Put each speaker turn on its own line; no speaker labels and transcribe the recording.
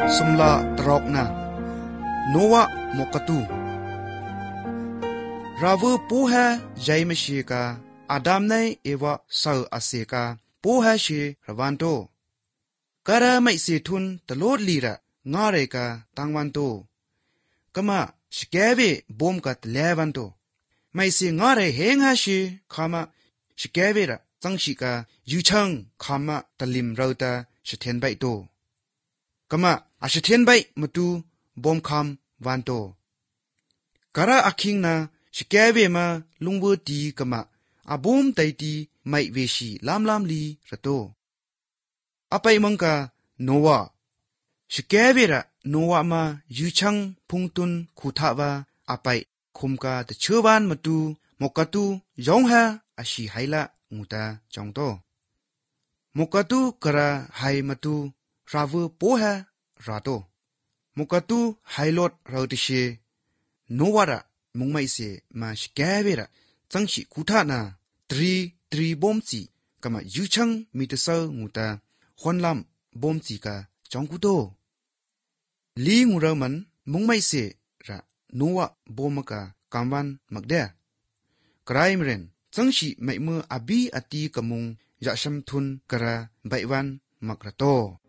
สมลาตรอกนาโนวะมกตูราวูปูเฮใจไม่เชกาอาดัมในเอวะสาวอาเซกาปูเฮเชระวันโตกระไม่เสียทุนตลอดลีระงาเรกาตังวันโตกะมะสแกเวบอมกัดเลวันโตไม่เสียงาเรเฮงฮาเชขามาสแกเวระจังชิกายูชังขามาตะลิมเราตาสเทนไบโตกะมะอาสเทนไบมาตูบอมคำวันโตกระอาคิงนาสแกเวมาลุงเวตีกะมะอาบุมไตตีไม่เวชีลามลามลีระโตอาไปมังกาโนวาสแกเวระโนวามายูชังพุงตุนคูทาวาอาไปคุมกาตะเชวานมาตูมกตูยองฮาอาชีไฮละงูตาจองโตมกตูกระไฮมาตูราวูโปฮาราโตมกตูไฮลอดเราติเชโนวาระมุงไม่เสมาสแกเวระจังชิคูทานาตรีบอมจีกะมายูชังมีตะเซางูตาควันลำบอมจีกาจองกุโตลีงูเรามันมุงไม่เสระโนวะบอมกากำวันมักเดกรายมเรนจังชิไม่เมื่ออบีอตีกะมุงยะชัมทุนกระใบวันมักระโต